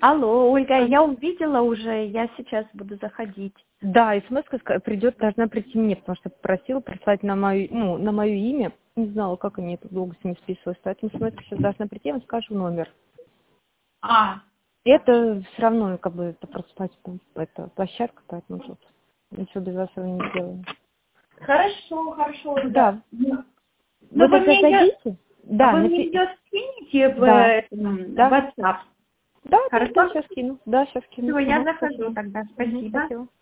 Алло, Ольга, я увидела уже, я сейчас буду заходить. Да, смс должна прийти мне, потому что попросила прислать на мое имя. Не знала, как они это долго с ними списывалась. Поэтому смс сейчас должна прийти, я вам скажу номер. Это все равно, как бы, это просто это площадка, поэтому тут ничего без вас не сделаем. Хорошо, Ольга. Да. Ну, вы тогда зайдите? Да, вы мне ее скинете в WhatsApp? Да, Хорошо? да, сейчас кину. Да, сейчас кину. Все, я захожу тогда. Спасибо. Спасибо.